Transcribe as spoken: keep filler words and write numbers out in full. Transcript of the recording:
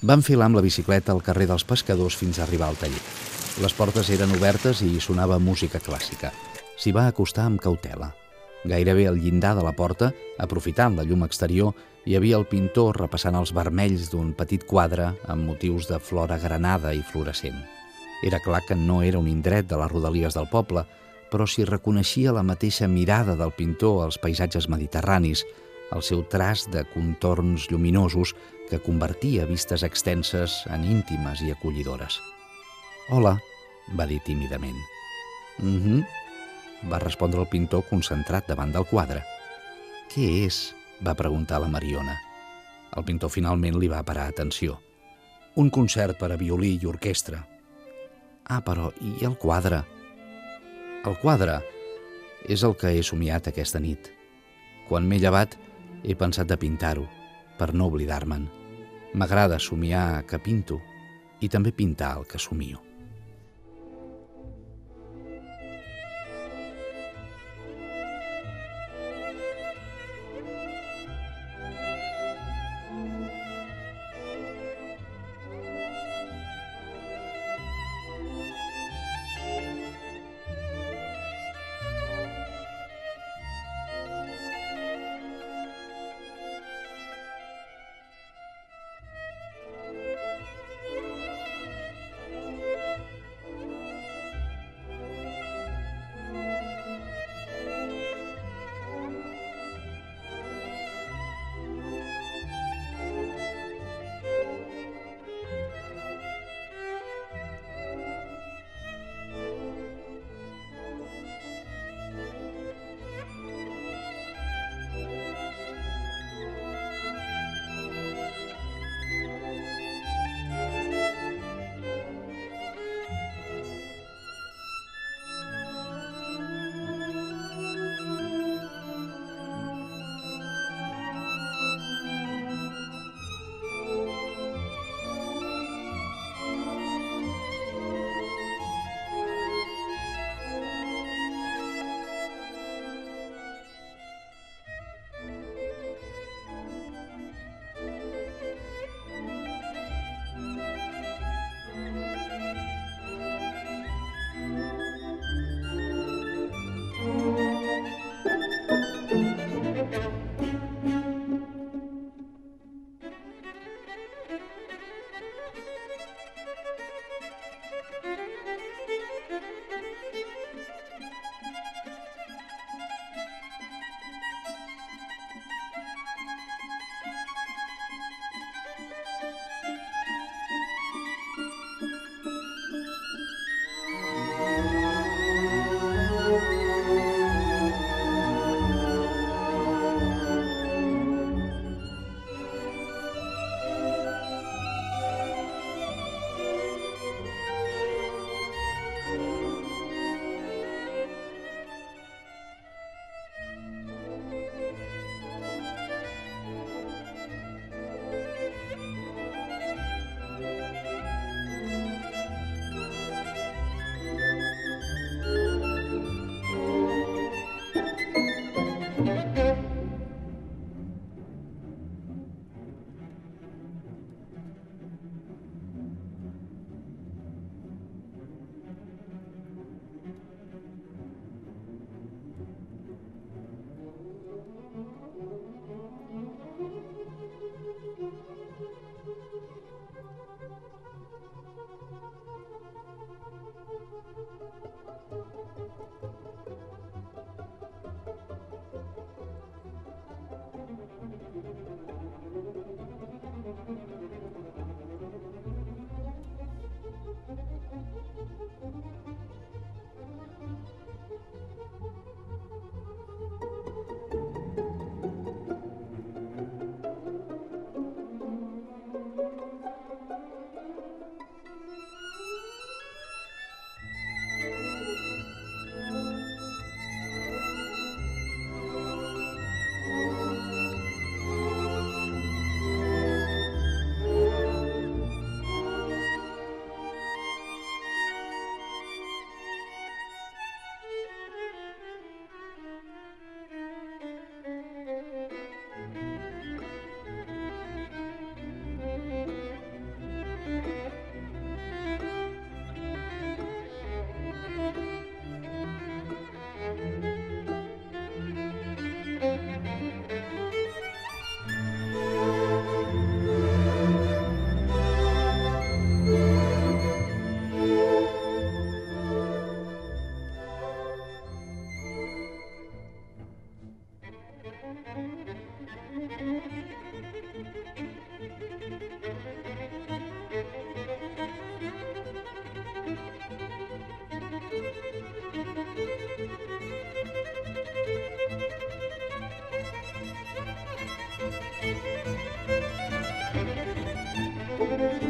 Van filar amb la bicicleta al carrer dels Pescadors fins a arribar al taller. Les portes eren obertes i sonava música clàssica. S'hi va acostar amb cautela. Gairebé al llindar de la porta, aprofitant la llum exterior, hi havia el pintor repassant els vermells d'un petit quadre amb motius de flora granada i fluorescent. Era clar que no era un indret de les rodalies del poble, però s'hi reconeixia la mateixa mirada del pintor als paisatges mediterranis, el seu traç de contorns lluminosos que convertia vistes extenses en íntimes i acollidores. «Hola», va dir tímidament. «Mhm», va respondre el pintor concentrat davant del quadre. «Què és?», va preguntar la Mariona. El pintor finalment li va parar atenció. «Un concert per a violí i orquestra». «Ah, però i el quadre?» «El quadre és el que he somiat aquesta nit. Quan m'he llevat, he pensat de pintar-ho, per no oblidar-me'n. M'agrada somiar que pinto i també pintar el que somio». Thank you.